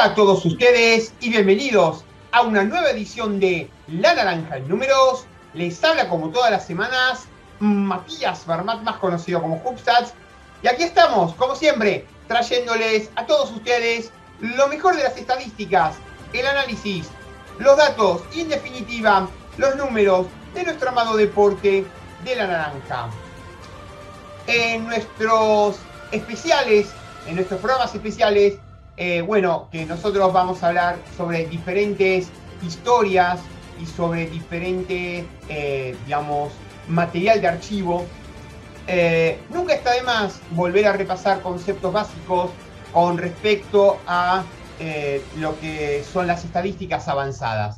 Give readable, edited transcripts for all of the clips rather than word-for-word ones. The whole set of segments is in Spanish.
Hola a todos ustedes y bienvenidos a una nueva edición de La Naranja en Números. Les habla como todas las semanas Matías Barmat, más conocido como Hubstats. Y aquí estamos, como siempre, trayéndoles a todos ustedes lo mejor de las estadísticas, el análisis, los datos y en definitiva los números de nuestro amado deporte de la naranja. En nuestros programas especiales, que nosotros vamos a hablar sobre diferentes historias y sobre diferente, material de archivo. Nunca está de más volver a repasar conceptos básicos con respecto a lo que son las estadísticas avanzadas.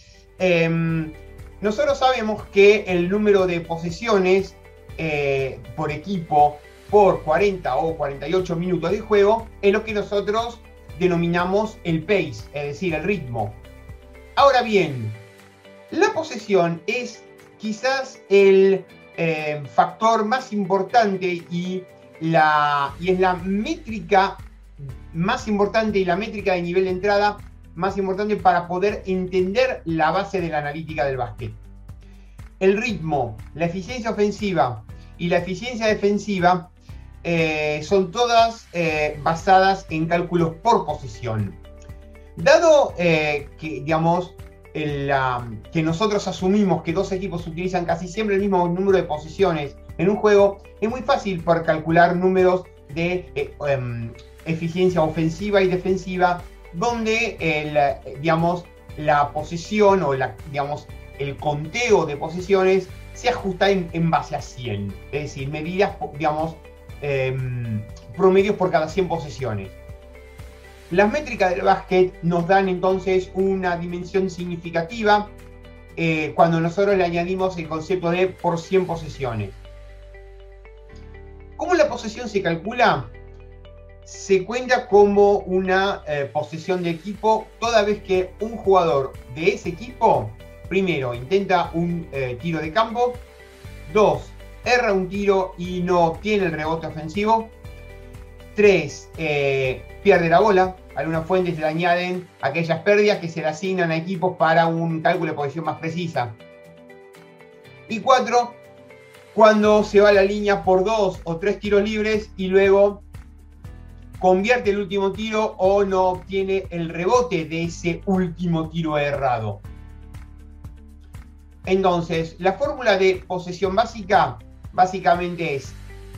Nosotros sabemos que el número de posesiones por equipo por 40 o 48 minutos de juego es lo que nosotros denominamos el pace, es decir, el ritmo. Ahora bien, la posesión es quizás el factor más importante y es la métrica más importante y la métrica de nivel de entrada más importante para poder entender la base de la analítica del básquet. El ritmo, la eficiencia ofensiva y la eficiencia defensiva son todas basadas en cálculos por posesión. Dado que nosotros asumimos que dos equipos utilizan casi siempre el mismo número de posesiones en un juego, es muy fácil por calcular números de eficiencia ofensiva y defensiva, donde la posesión o el conteo de posesiones se ajusta en base a 100, es decir, medidas, promedios por cada 100 posesiones. Las métricas del básquet nos dan entonces una dimensión significativa cuando nosotros le añadimos el concepto de por 100 posesiones. ¿Cómo la posesión se calcula? Se cuenta como una posesión de equipo toda vez que un jugador de ese equipo, primero, intenta un tiro de campo, 2, erra un tiro y no obtiene el rebote ofensivo, 3, pierde la bola. Algunas fuentes le añaden aquellas pérdidas que se le asignan a equipos para un cálculo de posición más precisa. Y 4, cuando se va a la línea por 2 o 3 tiros libres y luego convierte el último tiro o no obtiene el rebote de ese último tiro errado. Entonces, la fórmula de posesión básica básicamente es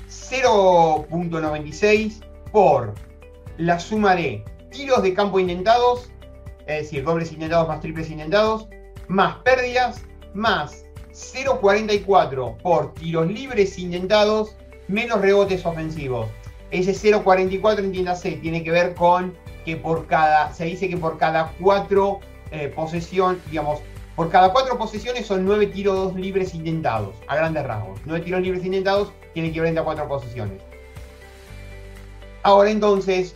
0.96 por la suma de tiros de campo intentados, es decir, dobles intentados más triples intentados, más pérdidas, más 0.44 por tiros libres intentados, menos rebotes ofensivos. Ese 0.44, entiéndase, tiene que ver con que se dice que por cada 4 por cada 4 posesiones son 9 tiros libres intentados, a grandes rasgos. 9 tiros libres intentados tiene equivalente a 4 posesiones. Ahora entonces,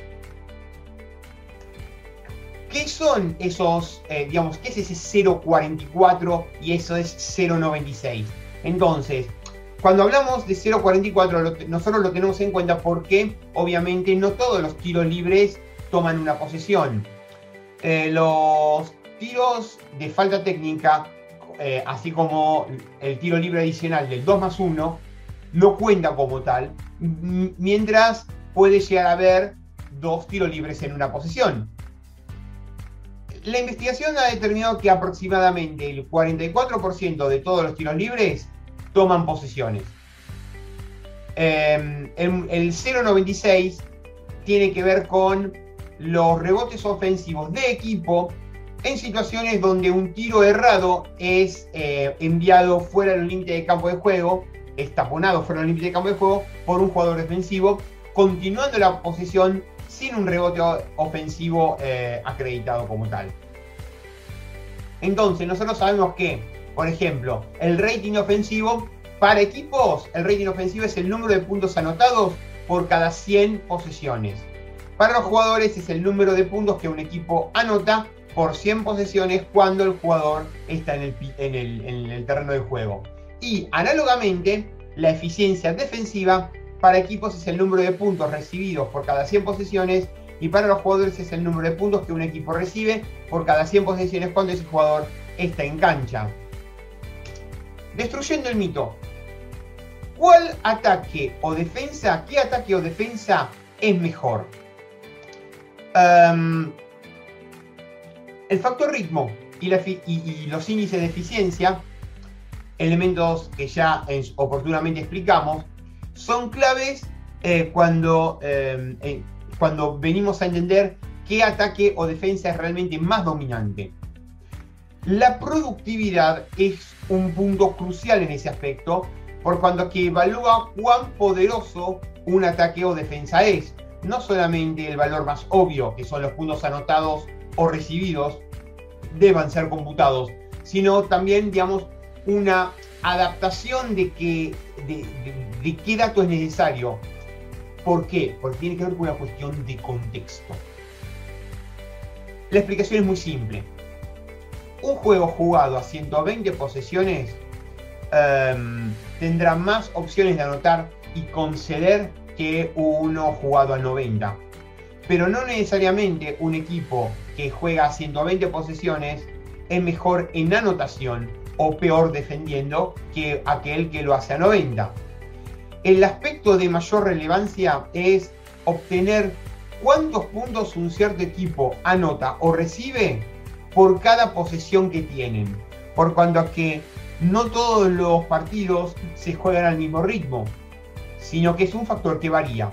¿qué son esos, qué es ese 0.44 y eso es 0.96? Entonces, cuando hablamos de 0.44, nosotros lo tenemos en cuenta porque obviamente no todos los tiros libres toman una posesión. Los tiros de falta técnica, así como el tiro libre adicional del 2+1, no cuenta como tal, mientras puede llegar a haber 2 tiros libres en una posesión. La investigación ha determinado que aproximadamente el 44% de todos los tiros libres toman posesiones. El 0.96 tiene que ver con los rebotes ofensivos de equipo en situaciones donde un tiro errado es enviado fuera del límite de campo de juego, es taponado fuera del límite de campo de juego por un jugador defensivo, continuando la posesión sin un rebote ofensivo acreditado como tal. Entonces, nosotros sabemos que, por ejemplo, el rating ofensivo para equipos, el rating ofensivo es el número de puntos anotados por cada 100 posesiones. Para los jugadores es el número de puntos que un equipo anota por 100 posesiones cuando el jugador está en el terreno de juego. Y análogamente, la eficiencia defensiva para equipos es el número de puntos recibidos por cada 100 posesiones y para los jugadores es el número de puntos que un equipo recibe por cada 100 posesiones cuando ese jugador está en cancha. Destruyendo el mito. ¿Cuál ataque o defensa, qué ataque o defensa es mejor? El factor ritmo y los índices de eficiencia, elementos que ya oportunamente explicamos, son claves cuando venimos a entender qué ataque o defensa es realmente más dominante. La productividad es un punto crucial en ese aspecto, por cuanto que evalúa cuán poderoso un ataque o defensa es. No solamente el valor más obvio, que son los puntos anotados o recibidos, deban ser computados, sino también, digamos, una adaptación de qué dato es necesario. ¿Por qué? Porque tiene que ver con una cuestión de contexto. La explicación es muy simple. Un juego jugado a 120 posesiones tendrá más opciones de anotar y conceder que uno jugado a 90. Pero no necesariamente un equipo que juega a 120 posesiones es mejor en anotación o peor defendiendo que aquel que lo hace a 90. El aspecto de mayor relevancia es obtener cuántos puntos un cierto equipo anota o recibe por cada posesión que tienen, por cuanto a que no todos los partidos se juegan al mismo ritmo, sino que es un factor que varía.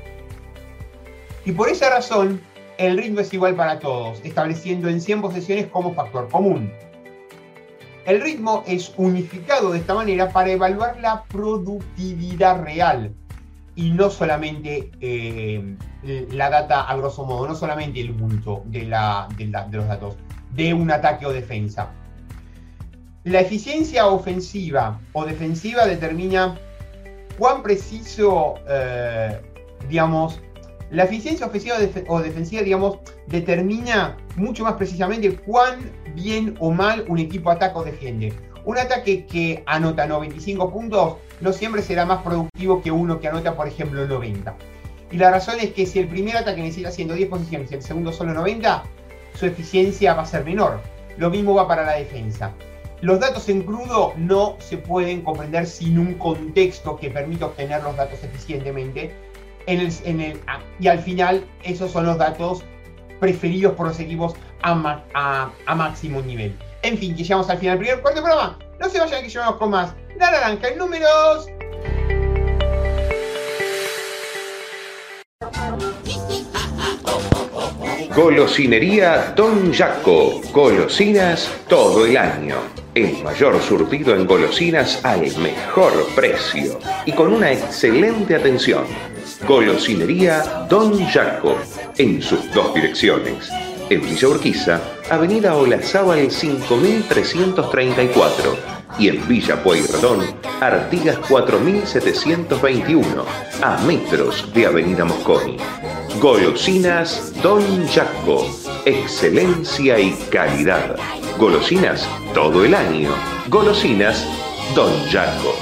Y por esa razón, el ritmo es igual para todos, estableciendo en 100 posesiones como factor común. El ritmo es unificado de esta manera para evaluar la productividad real y no solamente la data a grosso modo, no solamente el bulto de los datos de un ataque o defensa. La eficiencia ofensiva o defensiva determina cuán preciso, la eficiencia ofensiva o defensiva, determina mucho más precisamente cuán bien o mal un equipo ataca o defiende. Un ataque que anota 95 puntos no siempre será más productivo que uno que anota, por ejemplo, 90. Y la razón es que si el primer ataque necesita 110 posiciones y el segundo solo 90, su eficiencia va a ser menor. Lo mismo va para la defensa. Los datos en crudo no se pueden comprender sin un contexto que permita obtener los datos eficientemente. Y al final, esos son los datos preferidos por los equipos a máximo nivel. En fin, que llegamos al final del primer cuarto programa. No se vayan, que llevamos con más. La naranja en números. Golosinería Don Jaco. Golosinas todo el año. El mayor surtido en golosinas al mejor precio y con una excelente atención. Golosinería Don Jaco, en sus dos direcciones. En Villa Urquiza, Avenida Olazábal 5334 y en Villa Pueyrredón, Artigas 4721, a metros de Avenida Mosconi. Golosinas Don Jaco, excelencia y calidad. Golosinas todo el año. Golosinas Don Jaco.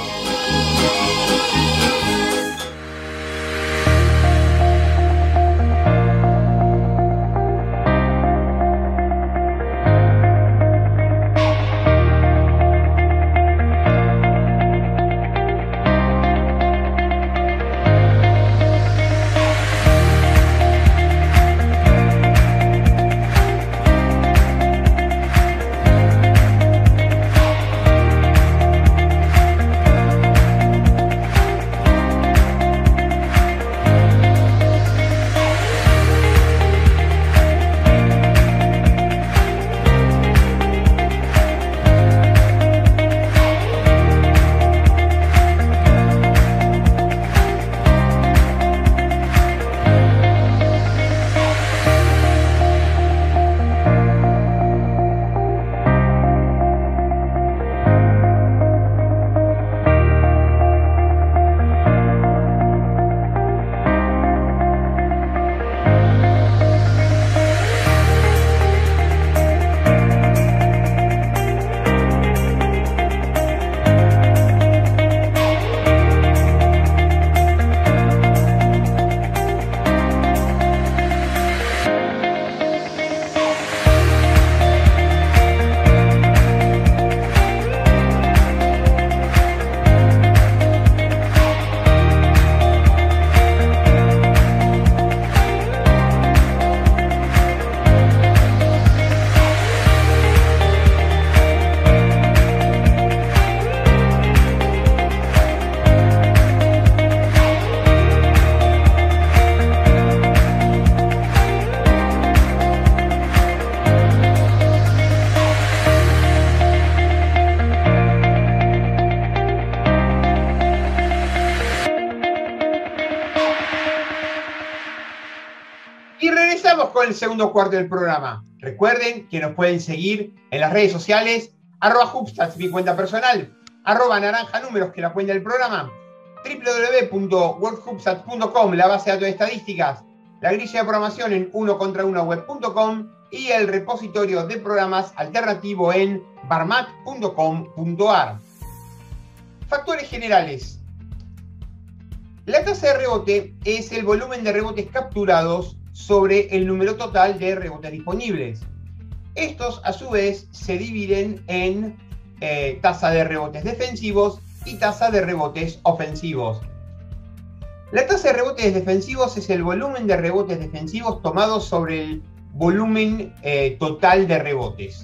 Y regresamos con el segundo cuarto del programa. Recuerden que nos pueden seguir en las redes sociales, @Hubstats, mi cuenta personal, @naranjanúmeros, que es la cuenta del programa, www.worldhubstats.com, la base de datos de estadísticas, la grilla de programación en unocontraunoweb.com y el repositorio de programas alternativo en barmac.com.ar. Factores generales. La tasa de rebote es el volumen de rebotes capturados sobre el número total de rebotes disponibles. Estos, a su vez, se dividen en tasa de rebotes defensivos y tasa de rebotes ofensivos. La tasa de rebotes defensivos es el volumen de rebotes defensivos tomados sobre el volumen total de rebotes.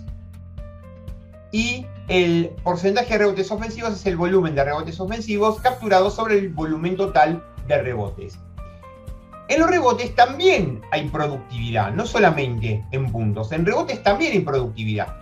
Y el porcentaje de rebotes ofensivos es el volumen de rebotes ofensivos capturados sobre el volumen total de rebotes. En los rebotes también hay productividad, no solamente en puntos. En rebotes también hay productividad.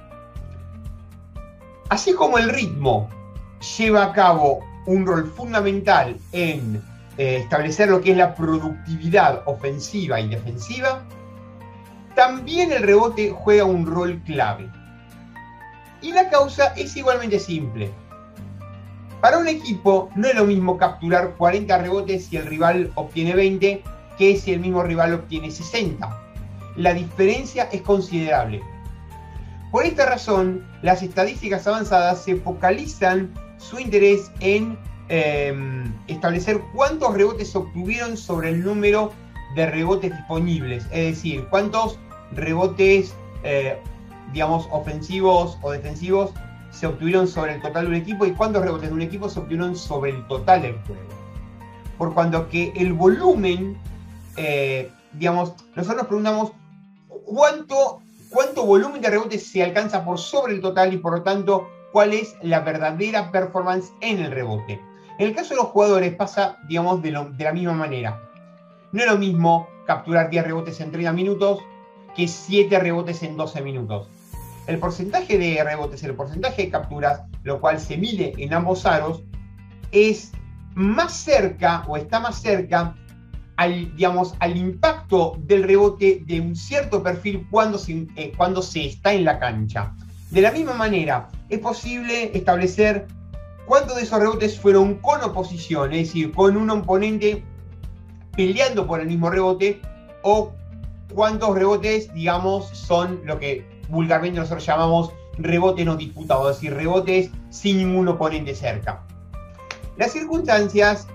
Así como el ritmo lleva a cabo un rol fundamental en establecer lo que es la productividad ofensiva y defensiva, también el rebote juega un rol clave. Y la causa es igualmente simple. Para un equipo no es lo mismo capturar 40 rebotes si el rival obtiene 20 que si el mismo rival obtiene 60. La diferencia es considerable. Por esta razón, las estadísticas avanzadas se focalizan su interés en establecer cuántos rebotes se obtuvieron sobre el número de rebotes disponibles, es decir, cuántos rebotes, ofensivos o defensivos se obtuvieron sobre el total de un equipo y cuántos rebotes de un equipo se obtuvieron sobre el total del juego. Por cuanto que el volumen, nosotros nos preguntamos cuánto volumen de rebotes se alcanza por sobre el total y por lo tanto cuál es la verdadera performance en el rebote. En el caso de los jugadores pasa, de la misma manera. No es lo mismo capturar 10 rebotes en 30 minutos que 7 rebotes en 12 minutos. El porcentaje de rebotes, el porcentaje de capturas, lo cual se mide en ambos aros, es más cerca o está más cerca al impacto del rebote de un cierto perfil cuando se está en la cancha. De la misma manera, es posible establecer cuántos de esos rebotes fueron con oposición, es decir, con un oponente peleando por el mismo rebote, o cuántos rebotes, son lo que vulgarmente nosotros llamamos rebotes no disputados, es decir, rebotes sin ningún oponente cerca. Las circunstancias,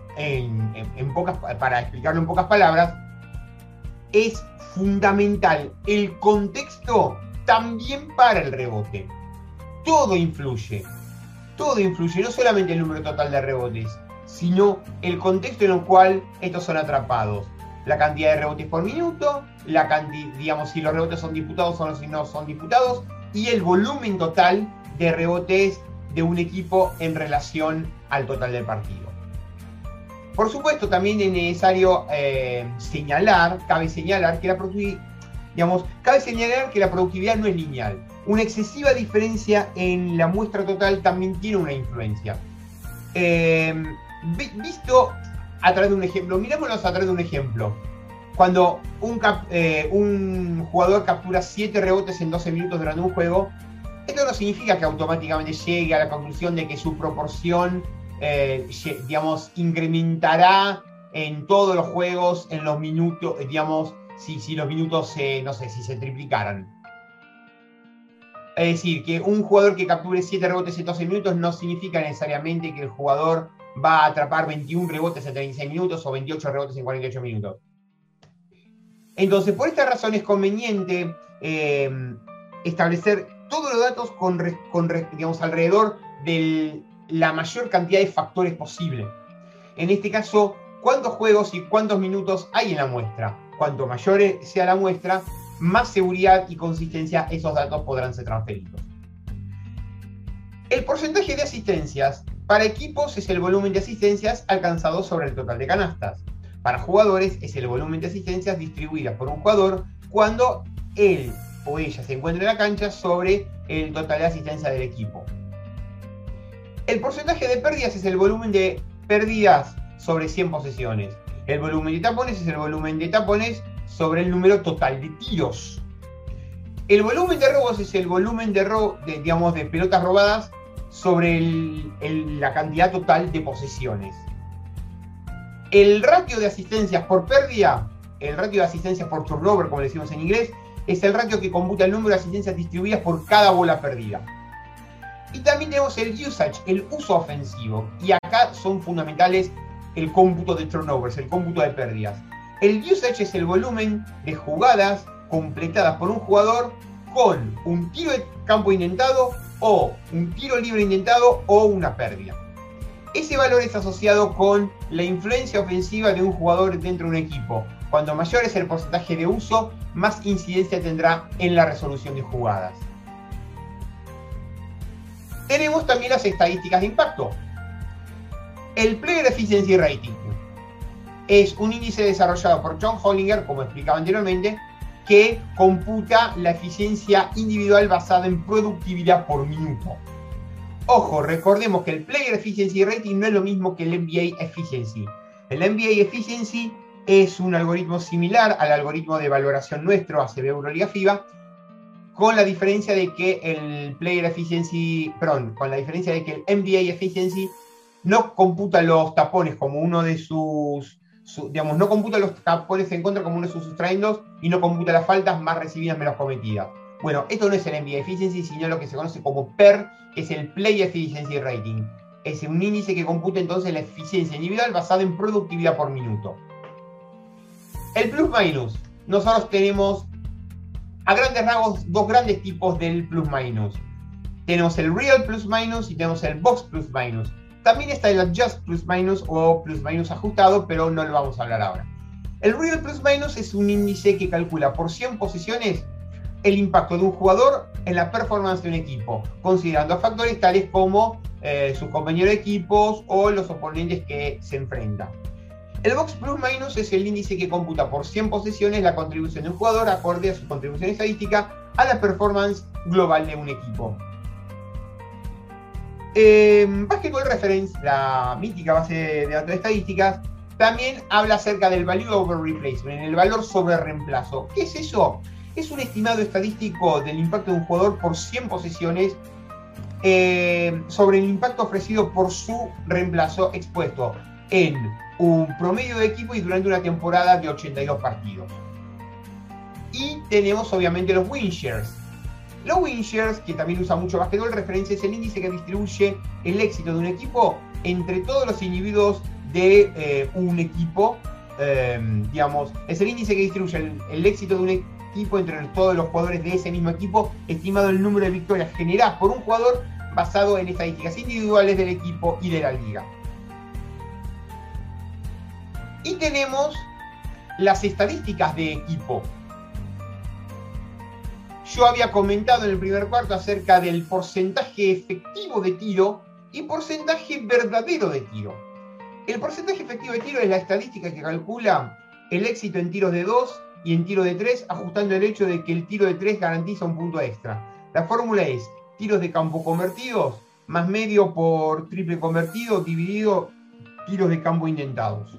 para explicarlo en pocas palabras, es fundamental el contexto también para el rebote. Todo influye, no solamente el número total de rebotes, sino el contexto en el cual estos son atrapados. La cantidad de rebotes por minuto, si los rebotes son disputados o si no son disputados, y el volumen total de rebotes de un equipo en relación al total del partido. Por supuesto, también es necesario cabe señalar que la productividad no es lineal. Una excesiva diferencia en la muestra total también tiene una influencia. Visto a través de un ejemplo, mirémoslo a través de un ejemplo. Cuando un jugador captura 7 rebotes en 12 minutos durante un juego, esto no significa que automáticamente llegue a la conclusión de que su proporción incrementará en todos los juegos en los minutos, si los minutos si se triplicaran. Es decir, que un jugador que capture 7 rebotes en 12 minutos no significa necesariamente que el jugador va a atrapar 21 rebotes en 36 minutos o 28 rebotes en 48 minutos. Entonces, por esta razón es conveniente establecer todos los datos alrededor de la mayor cantidad de factores posible. En este caso, cuántos juegos y cuántos minutos hay en la muestra. Cuanto mayor sea la muestra, más seguridad y consistencia esos datos podrán ser transferidos. El porcentaje de asistencias para equipos es el volumen de asistencias alcanzado sobre el total de canastas. Para jugadores es el volumen de asistencias distribuidas por un jugador cuando él o ella se encuentra en la cancha sobre el total de asistencia del equipo. El porcentaje de pérdidas es el volumen de pérdidas sobre 100 posesiones. El volumen de tapones es el volumen de tapones sobre el número total de tiros. El volumen de robos es el volumen de pelotas robadas sobre la cantidad total de posesiones. El ratio de asistencias por pérdida, el ratio de asistencias por turnover, como le decimos en inglés, es el ratio que computa el número de asistencias distribuidas por cada bola perdida. Y también tenemos el usage, el uso ofensivo. Y acá son fundamentales el cómputo de turnovers, el cómputo de pérdidas. El usage es el volumen de jugadas completadas por un jugador con un tiro de campo intentado o un tiro libre intentado o una pérdida. Ese valor es asociado con la influencia ofensiva de un jugador dentro de un equipo. Cuanto mayor es el porcentaje de uso, más incidencia tendrá en la resolución de jugadas. Tenemos también las estadísticas de impacto. El Player Efficiency Rating es un índice desarrollado por John Hollinger, como explicaba anteriormente, que computa la eficiencia individual basada en productividad por minuto. Ojo, recordemos que el Player Efficiency Rating no es lo mismo que el NBA Efficiency. El NBA Efficiency es un algoritmo similar al algoritmo de valoración nuestro, ACB Euroliga FIBA, con la diferencia de que el Player Efficiency, con la diferencia de que el NBA Efficiency no computa los tapones como uno de no computa los tapones en contra como uno de sus sustraendos y no computa las faltas más recibidas menos cometidas. Bueno, esto no es el NBA Efficiency, sino lo que se conoce como PER, que es el Player Efficiency Rating. Es un índice que computa entonces la eficiencia individual basada en productividad por minuto. El plus-minus. Nosotros tenemos a grandes rasgos dos grandes tipos del plus-minus. Tenemos el real plus-minus y tenemos el box plus-minus. También está el adjust plus-minus o plus-minus ajustado, pero no lo vamos a hablar ahora. El real plus-minus es un índice que calcula por 100 posiciones el impacto de un jugador en la performance de un equipo, considerando factores tales como sus compañeros de equipos o los oponentes que se enfrentan. El box plus-minus es el índice que computa por 100 posesiones la contribución de un jugador acorde a su contribución estadística a la performance global de un equipo. Basketball Reference, la mítica base de datos de estadísticas, también habla acerca del value over replacement, el valor sobre reemplazo. ¿Qué es eso? Es un estimado estadístico del impacto de un jugador por 100 posesiones sobre el impacto ofrecido por su reemplazo expuesto en un promedio de equipo y durante una temporada de 82 partidos. Y tenemos obviamente los win shares. Los win shares, que también usa mucho Basketball Reference, es el índice que distribuye el éxito de un equipo entre todos los individuos de un equipo. Es el índice que distribuye el éxito de un equipo entre todos los jugadores de ese mismo equipo, estimado el número de victorias generadas por un jugador basado en estadísticas individuales del equipo y de la liga. Y tenemos las estadísticas de equipo. Yo había comentado en el primer cuarto acerca del porcentaje efectivo de tiro y porcentaje verdadero de tiro. El porcentaje efectivo de tiro es la estadística que calcula el éxito en tiros de 2 y en tiro de 3, ajustando el hecho de que el tiro de 3 garantiza un punto extra. La fórmula es tiros de campo convertidos más medio por triple convertido dividido tiros de campo intentados.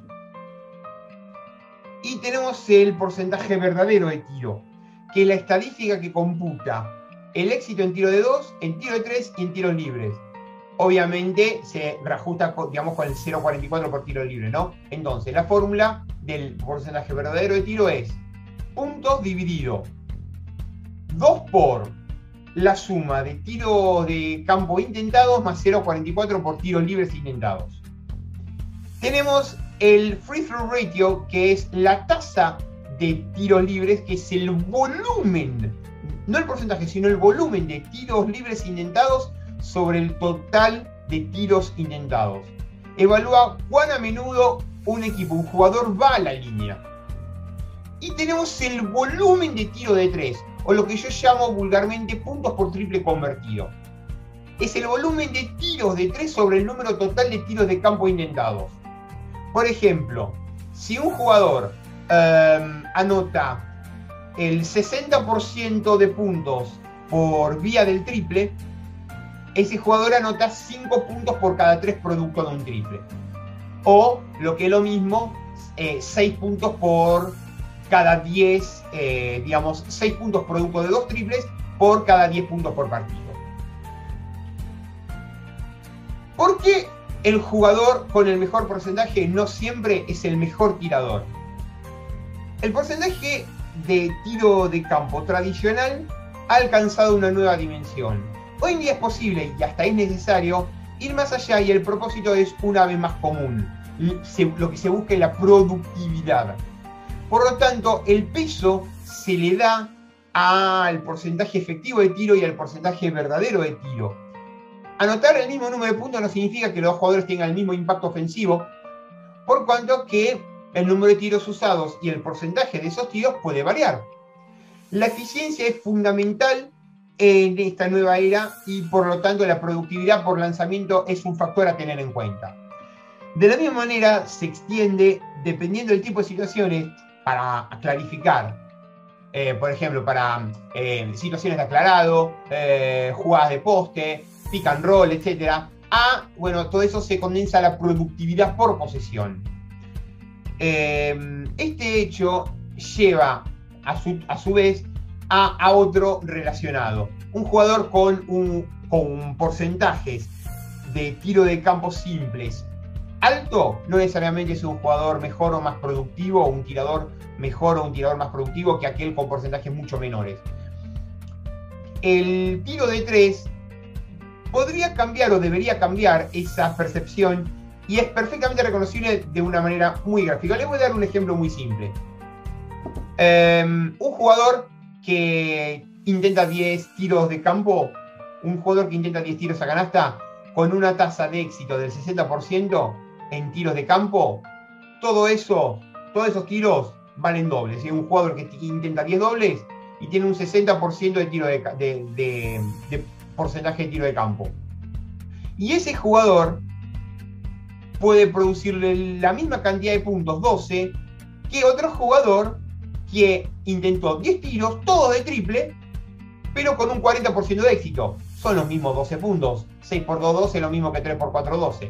Y tenemos el porcentaje verdadero de tiro, que es la estadística que computa el éxito en tiro de 2, en tiro de 3 y en tiros libres. Obviamente se reajusta con el 0,44 por tiro libre, ¿no? Entonces la fórmula del porcentaje verdadero de tiro es puntos dividido 2 por la suma de tiros de campo intentados más 0,44 por tiros libres intentados. Tenemos el free throw ratio, que es la tasa de tiros libres, que es el volumen, no el porcentaje, sino el volumen de tiros libres intentados sobre el total de tiros intentados. Evalúa cuán a menudo un jugador va a la línea. Y tenemos el volumen de tiro de 3, o lo que yo llamo vulgarmente puntos por triple convertido. Es el volumen de tiros de 3 sobre el número total de tiros de campo intentados. Por ejemplo, si un jugador anota el 60% de puntos por vía del triple, ese jugador anota 5 puntos por cada 3 producto de un triple. O, lo que es lo mismo, 6 puntos por cada 10, digamos, 6 puntos producto de 2 triples por cada 10 puntos por partido. ¿Por qué el jugador con el mejor porcentaje no siempre es el mejor tirador? El porcentaje de tiro de campo tradicional ha alcanzado una nueva dimensión. Hoy en día es posible y hasta es necesario ir más allá, y el propósito es una vez más común. Lo que se busca es la productividad. Por lo tanto, el peso se le da al porcentaje efectivo de tiro y al porcentaje verdadero de tiro. Anotar el mismo número de puntos no significa que los dos jugadores tengan el mismo impacto ofensivo, por cuanto que el número de tiros usados y el porcentaje de esos tiros puede variar. La eficiencia es fundamental en esta nueva era y por lo tanto la productividad por lanzamiento es un factor a tener en cuenta. De la misma manera se extiende dependiendo del tipo de situaciones para clarificar. Por ejemplo, para situaciones de aclarado, jugadas de poste, pick and roll, etc. Bueno, todo eso se condensa a la productividad por posesión. Este hecho lleva a su vez a otro relacionado. Un jugador con porcentajes de tiro de campo simples alto no necesariamente es un jugador mejor o más productivo, o un tirador mejor o un tirador más productivo que aquel con porcentajes mucho menores. El tiro de 3 podría cambiar o debería cambiar esa percepción y es perfectamente reconocible de una manera muy gráfica. Les voy a dar un ejemplo muy simple. Un jugador que intenta 10 tiros de campo, un jugador que intenta 10 tiros a canasta, con una tasa de éxito del 60% en tiros de campo, todos esos tiros valen dobles. Es un jugador que intenta 10 dobles y tiene un 60% de tiro de porcentaje de tiro de campo. Y ese jugador puede producirle la misma cantidad de puntos, 12, que otro jugador que intentó 10 tiros, todos de triple, pero con un 40% de éxito. Son los mismos 12 puntos. 6 por 2, 12 es lo mismo que 3 por 4, 12.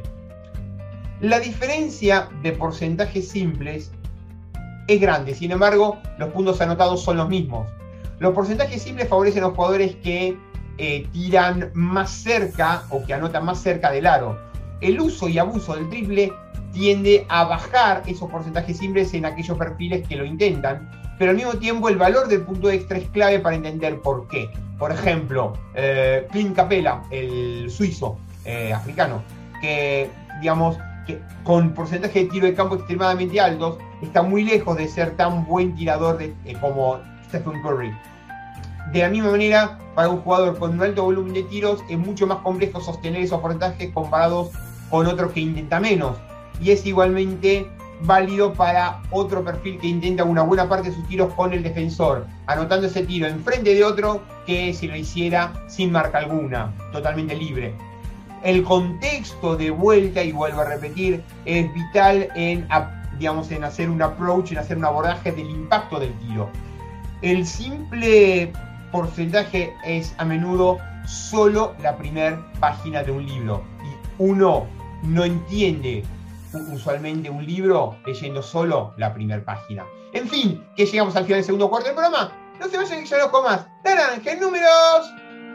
La diferencia de porcentajes simples es grande, sin embargo, los puntos anotados son los mismos. Los porcentajes simples favorecen a los jugadores que tiran más cerca o que anotan más cerca del aro. El uso y abuso del triple tiende a bajar esos porcentajes simples en aquellos perfiles que lo intentan, pero al mismo tiempo el valor del punto extra es clave para entender por qué. Por ejemplo, Clint Capela, el suizo africano, que digamos que con porcentaje de tiro de campo extremadamente altos, está muy lejos de ser tan buen tirador como Stephen Curry. De la misma manera, para un jugador con un alto volumen de tiros es mucho más complejo sostener esos porcentajes comparados con otros que intenta menos. Y es igualmente válido para otro perfil que intenta una buena parte de sus tiros con el defensor, anotando ese tiro enfrente de otro que si lo hiciera sin marca alguna, totalmente libre. El contexto de vuelta, y vuelvo a repetir, es vital en hacer un approach, en hacer un abordaje del impacto del tiro. El simple porcentaje es a menudo solo la primera página de un libro, y uno no entiende usualmente un libro leyendo solo la primera página. En fin, que llegamos al final del segundo cuarto del programa. No se vayan, que ya no con más. Naranja en números.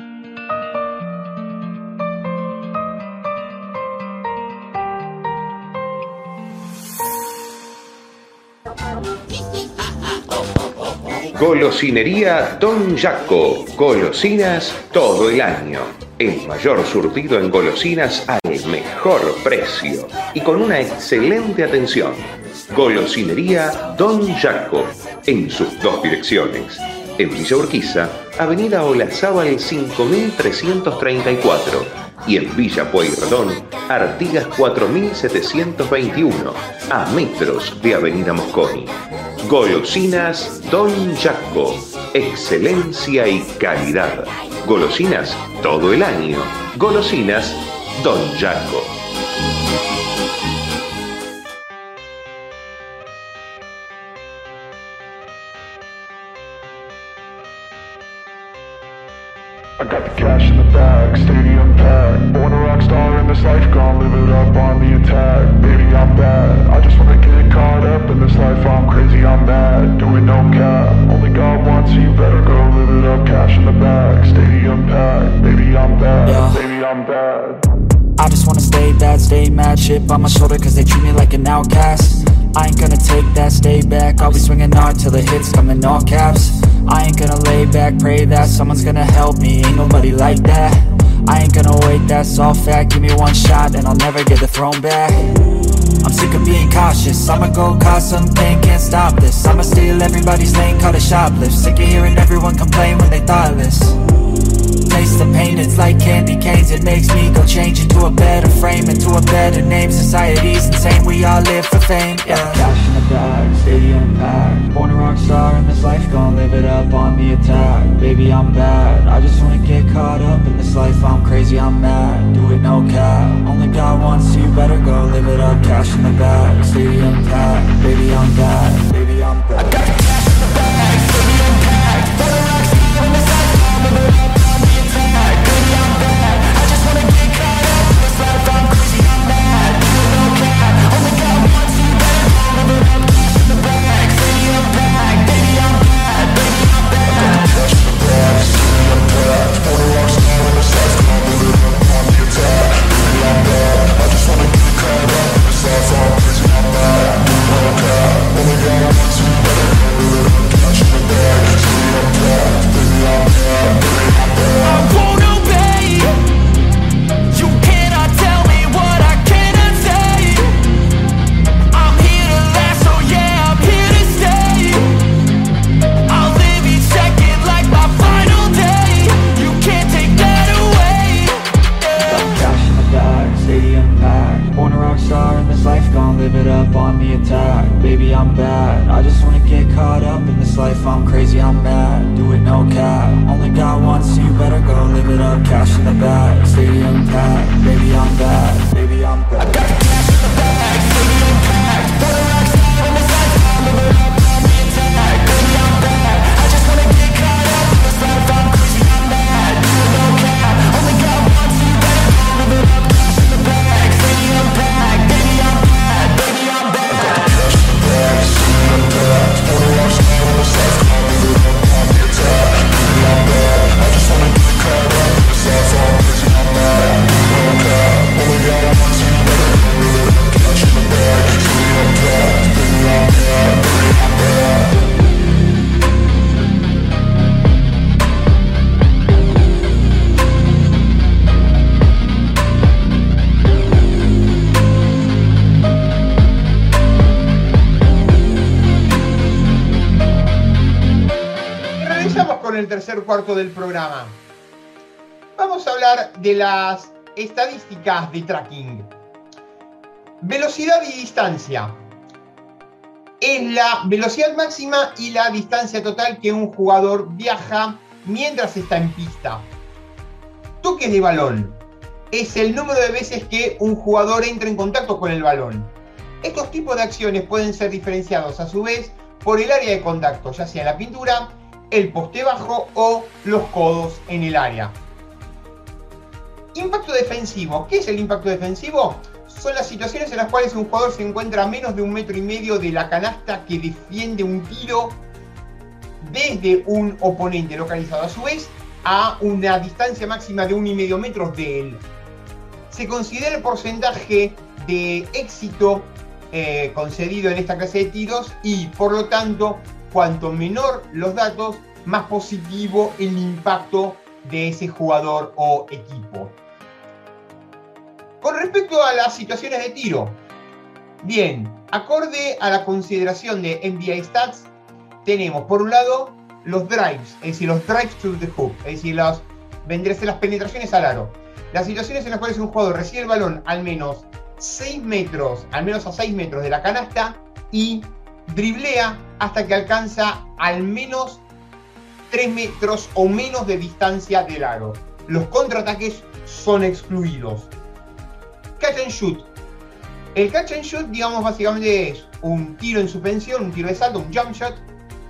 Golosinería Don Jaco. Golosinas todo el año. El mayor surtido en golosinas al mejor precio y con una excelente atención. Golosinería Don Jaco, en sus dos direcciones. En Villa Urquiza, Avenida Olazábal 5334 y en Villa Pueyrredón, Artigas 4721, a metros de Avenida Mosconi. Golosinas Don Jaco, excelencia y calidad. Golosinas todo el año. Golosinas Don Jaco. I got the cash in the bag, stadium packed. Born a rock star in this life, gonna live it up on the attack. Baby, I'm bad, I just wanna get caught up in this life, I'm crazy, I'm mad. Doing no that, stay mad, chip on my shoulder cause they treat me like an outcast. I ain't gonna take that, stay back, I'll be swinging hard till the hits come in all caps. I ain't gonna lay back, pray that someone's gonna help me, ain't nobody like that. I ain't gonna wait, that's all fact, give me one shot and I'll never get the throne back. I'm sick of being cautious, I'ma go cause something, can't stop this. I'ma steal everybody's lane, call it shoplift. Sick of hearing everyone complain when they thoughtless. Taste the pain, it's like candy canes. It makes me go change into a better frame, into a better name. Society's insane, we all live for fame, yeah. Cash in the bag, stadium packed. Born a rock star in this life, gon' live it up on the attack. Baby, I'm bad, I just wanna get caught up in this life. I'm crazy, I'm mad, do it no cap. Only got one, so you better go live it up. Cash in the bag, stadium packed. Baby, I'm bad, baby, I'm bad. I got the cash in the bag, stadium packed. Born a rock star in this life, gon' live it up. Baby, I'm bad, I just wanna get caught up in this life. I'm crazy, I'm mad, do it no cap. Only got one, so you better go live it up. Cash in the bag, stadium packed. Baby, I'm bad, baby, I'm bad. Cash in the bag, stadium packed. Born a rock star in this life, gon' live it up on the attack. Baby, I'm bad, I just wanna get caught up in this life. I'm crazy, I'm mad, do it no cap. Only got one, so you better go live it up. Cash in the bag, stadium packed. Baby, I'm bad, baby, I'm bad. I won't obey. You cannot tell me what I cannot say. I'm here to last, so yeah, I'm here to stay. I'll live each second like my final day. You can't take that away. Yeah. Cash in the bag, stadium packed. Born a rock star in this life, gon' live it up on the attack. Baby, I'm bad, I just wanna get caught up in this life. I'm crazy, I'm mad, do it no cap. Only got one, so you better go live it up. Cash in the bag, stadium packed. Baby, I'm bad, baby, I'm bad. I got the cash in the bag, stadium packed. Born a rock star in this life, gon' live it up on the attack. Baby, I'm bad, I just wanna get caught up in this life. I'm crazy, I'm mad, do it no cap. Only got one, so you better go live it up. Cash in the bag, stadium packed. Baby, I'm bad, baby, I'm bad. I got the cash in the bag, stadium packed. Born a rock star in this life, gon' live it up on the attack. Baby, I'm bad, I just wanna get caught up in this life. I'm crazy, I'm mad, do it no cap. Only got one, so you better go live it up. Cash in the bag, stadium packed. Baby, I'm bad, baby, I'm bad. Con el tercer cuarto del programa. Vamos a hablar de las estadísticas de tracking. Velocidad y distancia. Es la velocidad máxima y la distancia total que un jugador viaja mientras está en pista. Toques de balón. Es el número de veces que un jugador entra en contacto con el balón. Estos tipos de acciones pueden ser diferenciados a su vez por el área de contacto, ya sea la pintura, el poste bajo o los codos en el área. Impacto defensivo. ¿Qué es el impacto defensivo? Son las situaciones en las cuales un jugador se encuentra a menos de 1,5 metros de la canasta que defiende un tiro desde un oponente localizado, a su vez a una distancia máxima de 1,5 metros de él. Se considera el porcentaje de éxito concedido en esta clase de tiros y, por lo tanto, cuanto menor los datos, más positivo el impacto de ese jugador o equipo. Con respecto a las situaciones de tiro, bien, acorde a la consideración de NBA Stats, tenemos por un lado los drives, es decir, los drives to the hoop, es decir, vendrían a ser las penetraciones al aro. Las situaciones en las cuales un jugador recibe el balón al menos 6 metros, al menos a 6 metros de la canasta y driblea hasta que alcanza al menos 3 metros o menos de distancia del aro. Los contraataques son excluidos. Catch and shoot. El catch and shoot, digamos, básicamente es un tiro en suspensión, un tiro de salto, un jump shot,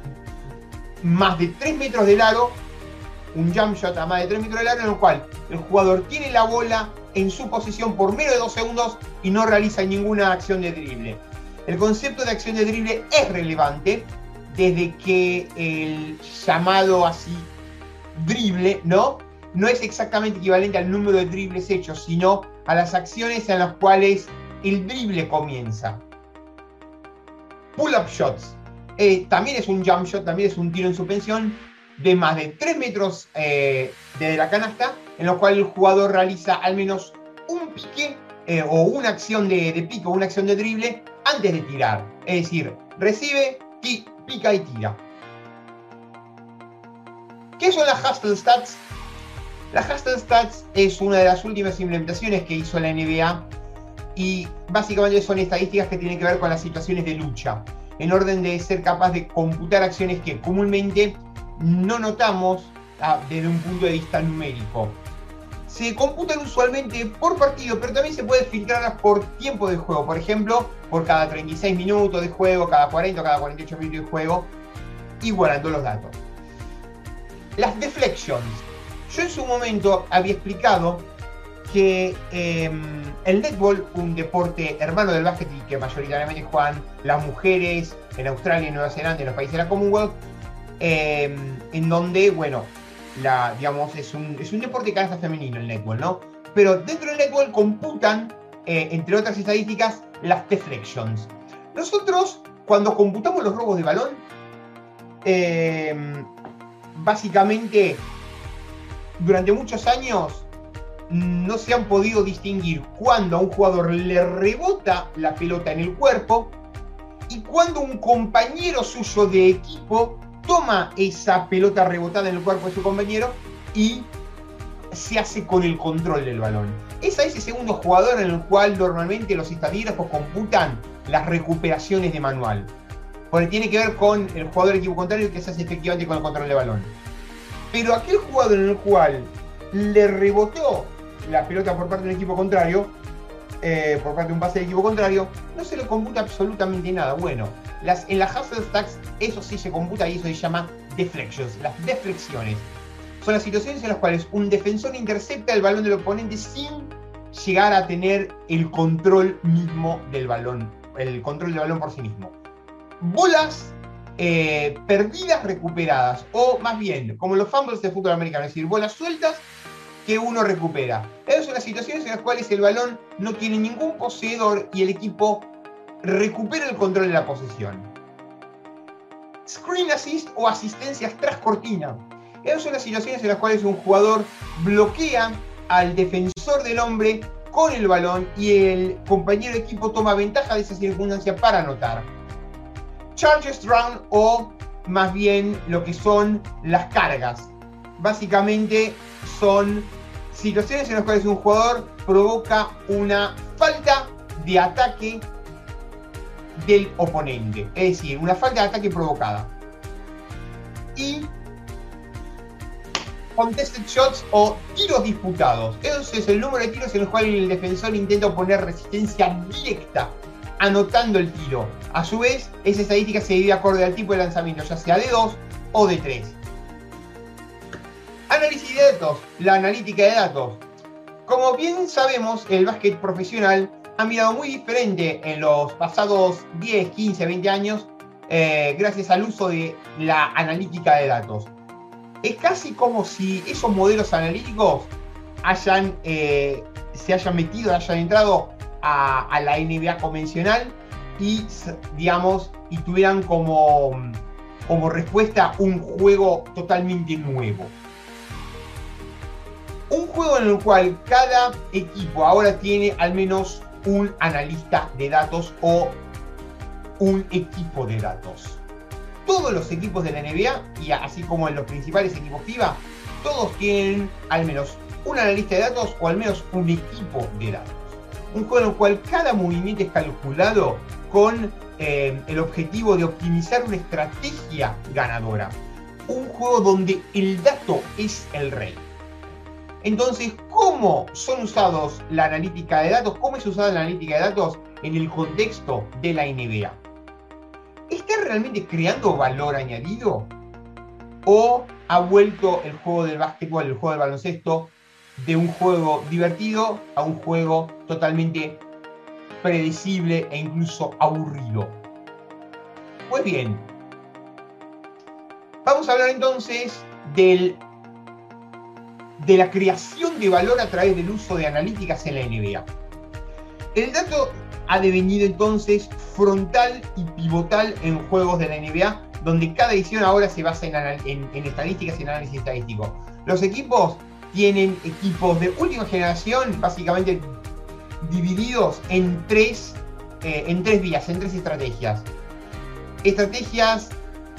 más de 3 metros del aro, un jump shot a más de 3 metros del aro, en el cual el jugador tiene la bola en su posición por menos de 2 segundos y no realiza ninguna acción de drible. El concepto de acción de drible es relevante desde que el llamado así drible no es exactamente equivalente al número de dribles hechos, sino a las acciones en las cuales el drible comienza. Pull-up shots. También es un jump shot, también es un tiro en suspensión de más de 3 metros desde la canasta, en lo cual el jugador realiza al menos un pique o una acción de pique o una acción de drible antes de tirar. Es decir, recibe, pica y tira. ¿Qué son las Hustle Stats? Las Hustle Stats es una de las últimas implementaciones que hizo la NBA y básicamente son estadísticas que tienen que ver con las situaciones de lucha, en orden de ser capaz de computar acciones que comúnmente no notamos desde un punto de vista numérico. Se computan usualmente por partido, pero también se puede filtrarlas por tiempo de juego. Por ejemplo, por cada 36 minutos de juego, cada 40 o cada 48 minutos de juego, igualando los datos. Las deflections. Yo en su momento había explicado que el netball, un deporte hermano del básquet y que mayoritariamente juegan las mujeres en Australia y Nueva Zelanda, en los países de la Commonwealth, en donde, bueno, digamos, es un deporte de canasta femenino el netball, ¿no? Pero dentro del netball computan, entre otras estadísticas, las deflections. Nosotros, cuando computamos los robos de balón, básicamente, durante muchos años, no se han podido distinguir cuando a un jugador le rebota la pelota en el cuerpo y cuando un compañero suyo de equipo toma esa pelota rebotada en el cuerpo de su compañero y se hace con el control del balón. Es a ese segundo jugador en el cual normalmente los estadígrafos computan las recuperaciones de manual, porque tiene que ver con el jugador del equipo contrario que se hace efectivamente con el control del balón. Pero aquel jugador en el cual le rebotó la pelota por parte del equipo contrario, por parte de un pase del equipo contrario, no se le computa absolutamente nada. Bueno, en las Hustle Stats eso sí se computa y eso se llama deflections. Las deflexiones son las situaciones en las cuales un defensor intercepta el balón del oponente sin llegar a tener el control mismo del balón, el control del balón por sí mismo. Bolas perdidas recuperadas, o más bien como los fumbles de fútbol americano, es decir, bolas sueltas que uno recupera. Esas son las situaciones en las cuales el balón no tiene ningún poseedor y el equipo recupera el control de la posesión. Screen assist o asistencias tras cortina. Esas son las situaciones en las cuales un jugador bloquea al defensor del hombre con el balón y el compañero de equipo toma ventaja de esa circunstancia para anotar. Charges round, o más bien lo que son las cargas. Básicamente son situaciones en las cuales un jugador provoca una falta de ataque del oponente, es decir, una falta de ataque provocada. Y contested shots o tiros disputados. Ese es el número de tiros en los cuales el defensor intenta oponer resistencia directa anotando el tiro. A su vez, esa estadística se divide acorde al tipo de lanzamiento, ya sea de 2 o de 3. Análisis de datos, la analítica de datos. Como bien sabemos, el básquet profesional ha mirado muy diferente en los pasados 10, 15, 20 años gracias al uso de la analítica de datos. Es casi como si esos modelos analíticos se hayan metido, hayan entrado a la NBA convencional y, digamos, y tuvieran como respuesta un juego totalmente nuevo. Un juego en el cual cada equipo ahora tiene al menos un analista de datos o un equipo de datos. Todos los equipos de la NBA, y así como en los principales equipos FIBA, todos tienen al menos un analista de datos o al menos un equipo de datos. Un juego en el cual cada movimiento es calculado con el objetivo de optimizar una estrategia ganadora. Un juego donde el dato es el rey. Entonces, ¿cómo son usados la analítica de datos? ¿Cómo es usada la analítica de datos en el contexto de la NBA? ¿Está realmente creando valor añadido? ¿O ha vuelto el juego del básquetbol, el juego del baloncesto, de un juego divertido a un juego totalmente predecible e incluso aburrido? Pues bien, vamos a hablar entonces del de la creación de valor a través del uso de analíticas en la NBA. El dato ha devenido entonces frontal y pivotal en juegos de la NBA, donde cada edición ahora se basa en estadísticas y en análisis estadístico. Los equipos tienen equipos de última generación, básicamente divididos en tres vías, en tres estrategias. Estrategias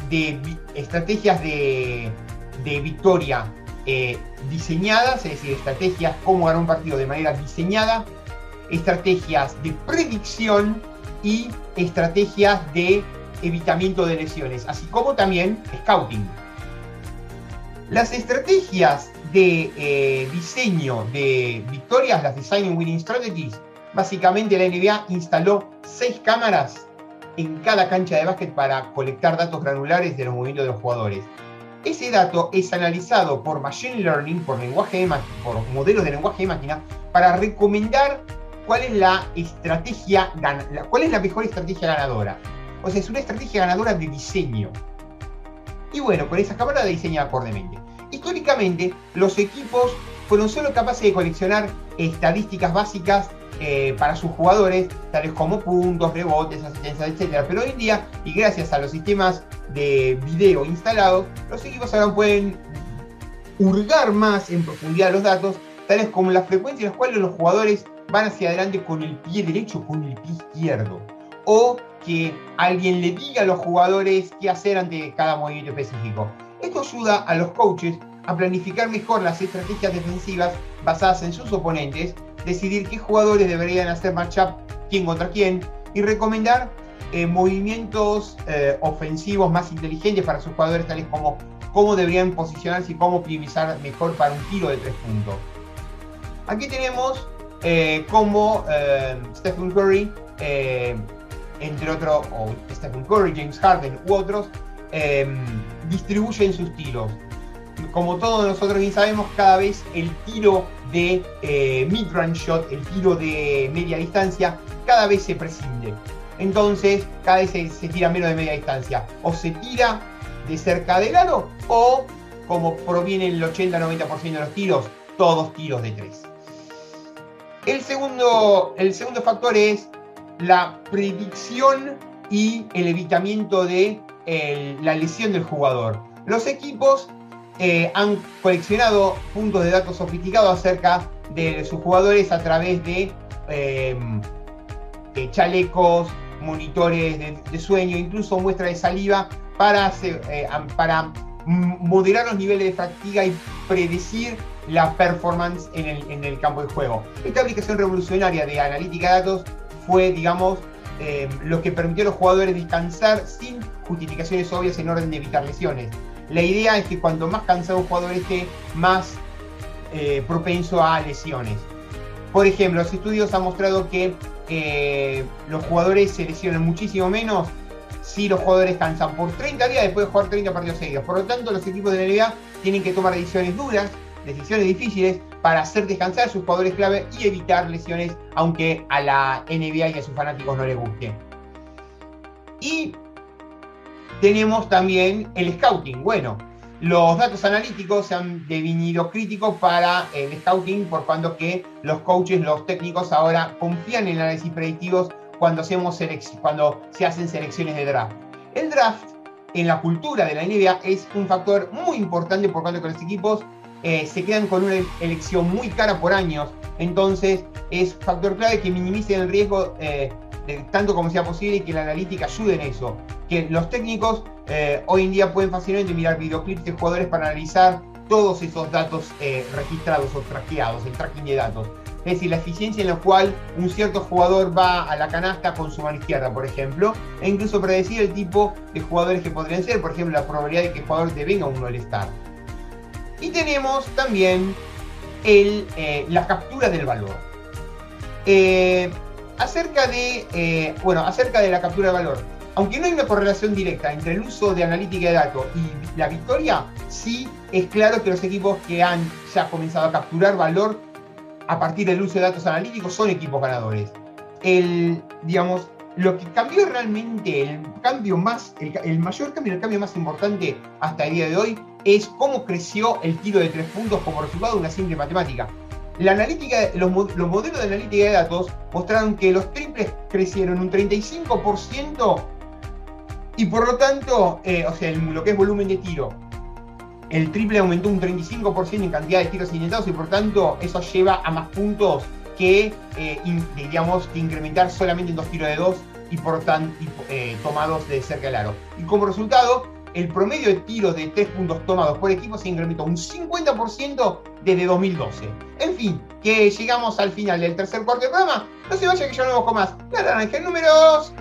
de victoria diseñadas, es decir, estrategias cómo ganar un partido de manera diseñada, estrategias de predicción y estrategias de evitamiento de lesiones, así como también scouting. Las estrategias de diseño de victorias, las Design Winning Strategies, básicamente la NBA instaló 6 cámaras en cada cancha de básquet para colectar datos granulares de los movimientos de los jugadores. Ese dato es analizado por Machine Learning, por modelos de lenguaje de máquina, para recomendar cuál es la mejor estrategia ganadora. O sea, es una estrategia ganadora de diseño. Y bueno, con esas cámaras de diseño acordemente. Históricamente, los equipos fueron solo capaces de coleccionar estadísticas básicas para sus jugadores, tales como puntos, rebotes, asistencias, etc. Pero hoy en día, y gracias a los sistemas de video instalados, los equipos ahora pueden hurgar más en profundidad los datos, tales como la frecuencia en las cuales los jugadores van hacia adelante con el pie derecho o con el pie izquierdo, o que alguien le diga a los jugadores qué hacer ante cada movimiento específico. Esto ayuda a los coaches a planificar mejor las estrategias defensivas basadas en sus oponentes, decidir qué jugadores deberían hacer matchup quién contra quién y recomendar movimientos ofensivos más inteligentes para sus jugadores, tales como cómo deberían posicionarse y cómo optimizar mejor para un tiro de 3 puntos. Aquí tenemos cómo Stephen Curry, entre otros, o Stephen Curry, James Harden u otros, distribuyen sus tiros. Como todos nosotros bien sabemos, cada vez el tiro de mid-range shot, el tiro de media distancia, cada vez se prescinde. Entonces, cada vez se tira menos de media distancia. O se tira de cerca del aro, o, como proviene el 80-90% de los tiros, todos tiros de 3. El segundo factor es la predicción y el evitamiento de la lesión del jugador. Los equipos han coleccionado puntos de datos sofisticados acerca de sus jugadores a través de chalecos, monitores de sueño, incluso muestras de saliva para moderar los niveles de fatiga y predecir la performance en el campo de juego. Esta aplicación revolucionaria de analítica de datos fue, digamos, lo que permitió a los jugadores descansar sin justificaciones obvias en orden de evitar lesiones. La idea es que cuanto más cansado un jugador esté, más propenso a lesiones. Por ejemplo, los estudios han mostrado que los jugadores se lesionan muchísimo menos si los jugadores descansan por 30 días después de jugar 30 partidos seguidos. Por lo tanto, los equipos de la NBA tienen que tomar decisiones duras, decisiones difíciles, para hacer descansar a sus jugadores clave y evitar lesiones, aunque a la NBA y a sus fanáticos no les guste. Y tenemos también el scouting. Bueno, los datos analíticos se han devenido críticos para el scouting, por cuanto que los coaches, los técnicos ahora confían en análisis predictivos cuando se hacen selecciones de draft. El draft en la cultura de la NBA es un factor muy importante, por cuanto que los equipos se quedan con una elección muy cara por años. Entonces es factor clave que minimicen el riesgo tanto como sea posible, y que la analítica ayude en eso. Que los técnicos hoy en día pueden fácilmente mirar videoclips de jugadores para analizar todos esos datos registrados o traqueados, el tracking de datos. Es decir, la eficiencia en la cual un cierto jugador va a la canasta con su mano izquierda, por ejemplo, e incluso predecir el tipo de jugadores que podrían ser, por ejemplo, la probabilidad de que el jugador devenga un All-Star. Y tenemos también la captura del valor. Acerca de la captura de valor, aunque no hay una correlación directa entre el uso de analítica de datos y la victoria, sí es claro que los equipos que han ya comenzado a capturar valor a partir del uso de datos analíticos son equipos ganadores. lo que cambió realmente, el mayor cambio, el cambio más importante hasta el día de hoy, es cómo creció el tiro de 3 puntos como resultado de una simple matemática. Los modelos de analítica de datos mostraron que los triples crecieron un 35% y por lo tanto, lo que es volumen de tiro, el triple aumentó un 35% en cantidad de tiros intentados y por tanto eso lleva a más puntos que incrementar solamente en 2 tiros de 2 y por tanto tomados de cerca del aro. Y como resultado, el promedio de tiros de 3 puntos tomados por equipo se incrementó un 50% desde 2012. En fin, que llegamos al final del tercer cuarto del programa. No se vaya que ya no vamos con más. La naranja en números.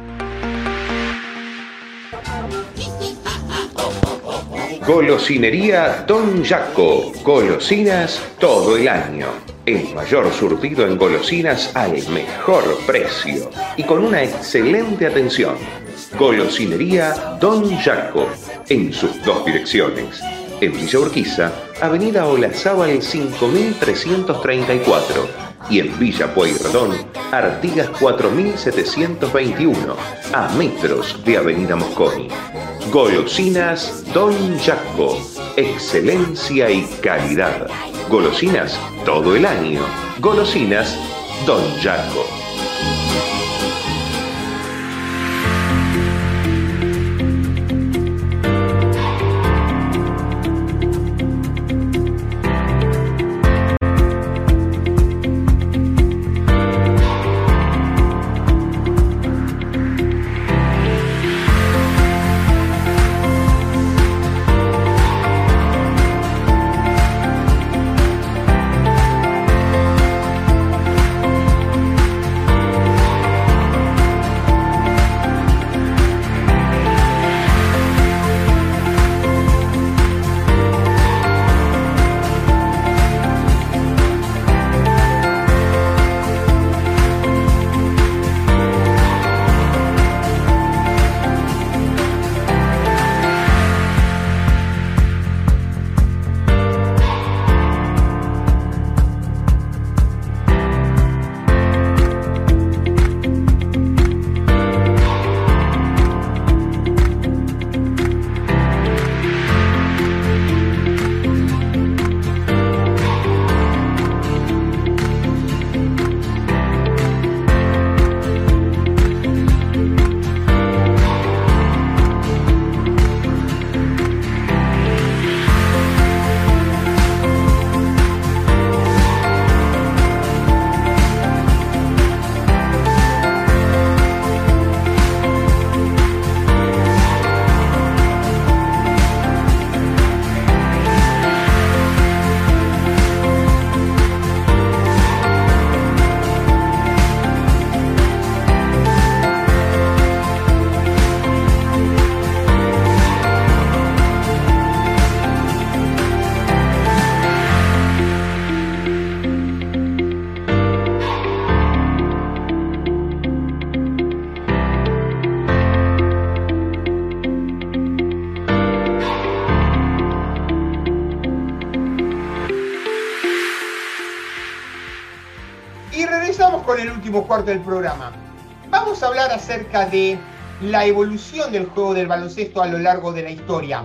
Golosinería Don Jaco. Golosinas todo el año. El mayor surtido en golosinas al mejor precio y con una excelente atención. Golosinería Don Jaco, en sus 2 direcciones. En Villa Urquiza, Avenida Olazábal 5334 y en Villa Pueyrredón, Artigas 4721, a metros de Avenida Mosconi. Golosinas Don Jaco, excelencia y calidad. Golosinas todo el año. Golosinas Don Jaco. con el último cuarto del programa. Vamos a hablar acerca de la evolución del juego del baloncesto a lo largo de la historia.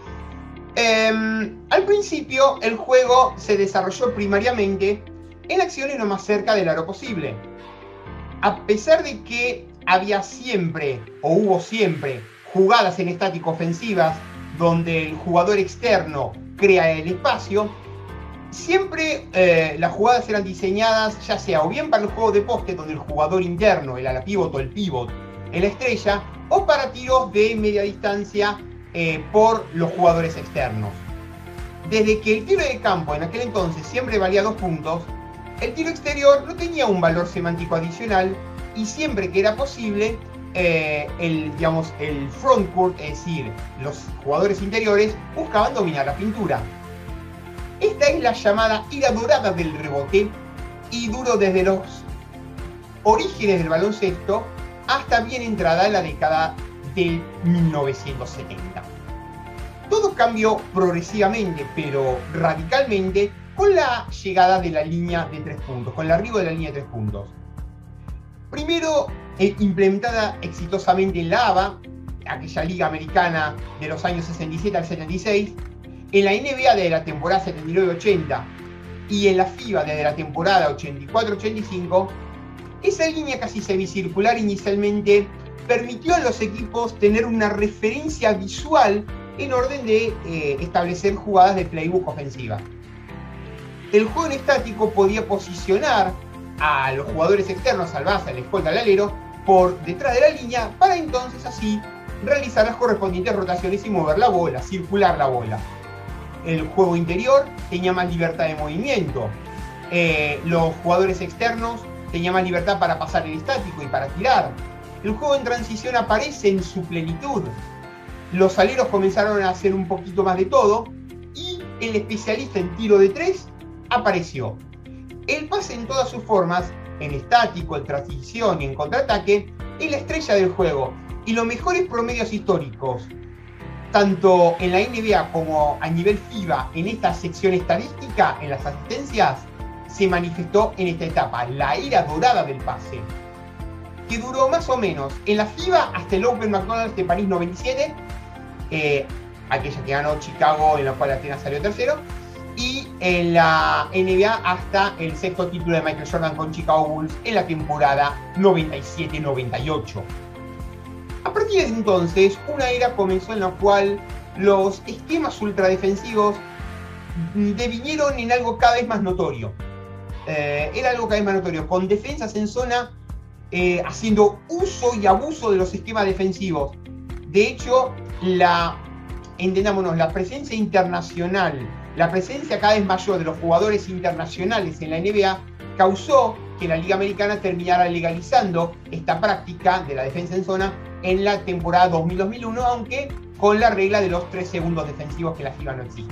Al principio, el juego se desarrolló primariamente en acciones lo más cerca del aro posible. A pesar de que había siempre, o hubo siempre, jugadas en estático ofensivas, donde el jugador externo crea el espacio, siempre las jugadas eran diseñadas ya sea o bien para el juego de poste, donde el jugador interno, el ala pívot o el pívot, es la estrella, o para tiros de media distancia por los jugadores externos. Desde que el tiro de campo en aquel entonces siempre valía 2 puntos, el tiro exterior no tenía un valor semántico adicional y siempre que era posible, el frontcourt, es decir, los jugadores interiores, buscaban dominar la pintura. Esta es la llamada era dorada del rebote y duró desde los orígenes del baloncesto hasta bien entrada en la década del 1970. Todo cambió progresivamente, pero radicalmente, con la llegada de la línea de 3 puntos, con el arribo de la línea de 3 puntos. Primero implementada exitosamente en la ABA, aquella liga americana de los años 67 al 76, en la NBA de la temporada 79-80 y en la FIBA desde la temporada 84-85, esa línea casi semicircular inicialmente permitió a los equipos tener una referencia visual en orden de establecer jugadas de playbook ofensiva. El juego en estático podía posicionar a los jugadores externos, al base, al escolta, al alero, por detrás de la línea, para entonces así realizar las correspondientes rotaciones y mover la bola, circular la bola. El juego interior tenía más libertad de movimiento. Los jugadores externos tenían más libertad para pasar el estático y para tirar. El juego en transición aparece en su plenitud. Los aleros comenzaron a hacer un poquito más de todo y el especialista en tiro de 3 apareció. El pase en todas sus formas, en estático, en transición y en contraataque, es la estrella del juego. Y los mejores promedios históricos, tanto en la NBA como a nivel FIBA, en esta sección estadística, en las asistencias, se manifestó en esta etapa, la era dorada del pase, que duró más o menos en la FIBA hasta el Open McDonald's de París 97, aquella que ganó Chicago, en la cual Atenas salió tercero, y en la NBA hasta el sexto título de Michael Jordan con Chicago Bulls en la temporada 97-98. A partir de entonces, una era comenzó en la cual los esquemas ultradefensivos devinieron en algo cada vez más notorio. Era algo cada vez más notorio, con defensas en zona haciendo uso y abuso de los esquemas defensivos. De hecho, entendámonos, la presencia internacional, la presencia cada vez mayor de los jugadores internacionales en la NBA causó que la Liga Americana terminara legalizando esta práctica de la defensa en zona en la temporada 2000-2001, aunque con la regla de los 3 segundos defensivos que la FIBA no existe.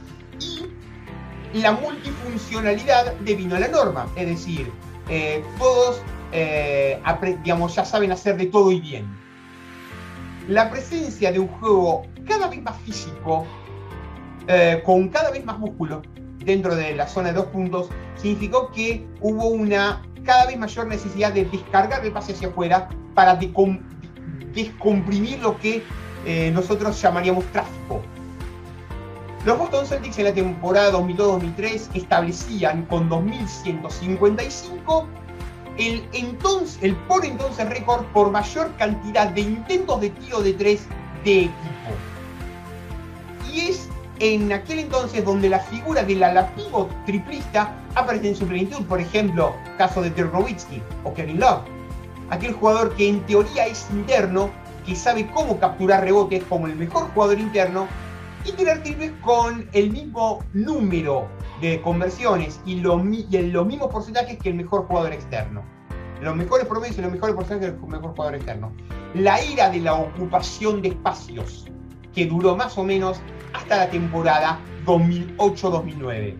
Y la multifuncionalidad devino a la norma, es decir, todos ya saben hacer de todo y bien. La presencia de un juego cada vez más físico, con cada vez más músculo dentro de la zona de 2 puntos, significó que hubo una cada vez mayor necesidad de descargar el pase hacia afuera para descomprimir lo que nosotros llamaríamos tráfico. Los Boston Celtics en la temporada 2002-2003 establecían con 2.155 el por entonces récord por mayor cantidad de intentos de tiro de 3 de equipo. Y es en aquel entonces donde la figura de la pivot triplista aparece en su plenitud. Por ejemplo, caso de Dirk Nowitzki o Kevin Love, aquel jugador que en teoría es interno, que sabe cómo capturar rebotes como el mejor jugador interno y tirar triples con el mismo número de conversiones y los mismos porcentajes que el mejor jugador externo. Los mejores promedios y los mejores porcentajes del mejor jugador externo. La era de la ocupación de espacios, que duró más o menos hasta la temporada 2008-2009.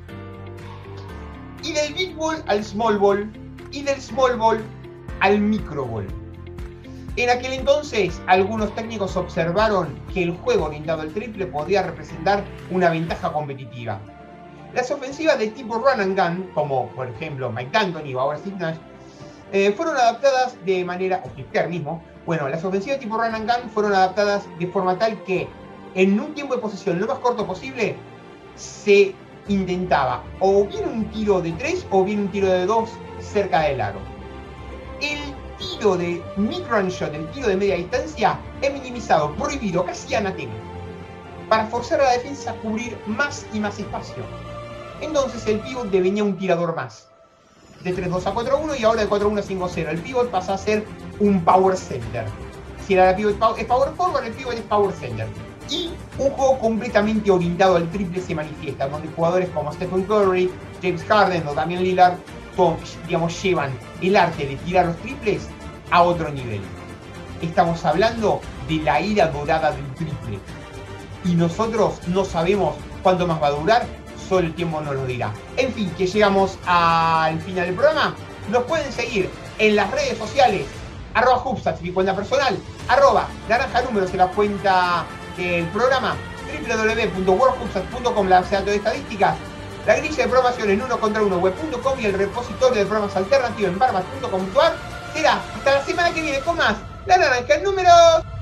Y del big ball al small ball, y del small ball al micro ball. En aquel entonces, algunos técnicos observaron que el juego orientado al triple podría representar una ventaja competitiva. Las ofensivas de tipo run and gun, como por ejemplo Mike D'Antoni o ahora Steve Nash, fueron adaptadas de manera, o Steve Kerr mismo, las ofensivas de tipo run and gun fueron adaptadas de forma tal que en un tiempo de posesión lo más corto posible se intentaba o bien un tiro de 3 o bien un tiro de 2 cerca del aro. El tiro de mid-range shot, el tiro de media distancia, es minimizado, prohibido, casi anatema, para forzar a la defensa a cubrir más y más espacio. Entonces el pivot devenía un tirador más, de 3-2 a 4-1 y ahora de 4-1 a 5-0. El pivot pasa a ser un power center. Si era la pivot es power forward, el pivot es power center. Y un juego completamente orientado al triple se manifiesta, donde jugadores como Stephen Curry, James Harden o Damian Lillard llevan el arte de tirar los triples a otro nivel. Estamos hablando de la era dorada del triple. Y nosotros no sabemos cuánto más va a durar, solo el tiempo nos lo dirá. En fin, que llegamos al final del programa. Nos pueden seguir en las redes sociales, @Hubstats, mi cuenta personal, @naranjanúmeros en la cuenta del programa, www.worldhubstats.com, la base de datos de estadísticas, la grilla de programación en 1contra1web.com y el repositorio de programas alternativos en barbas.com.ar. Será hasta la semana que viene con más La Naranja número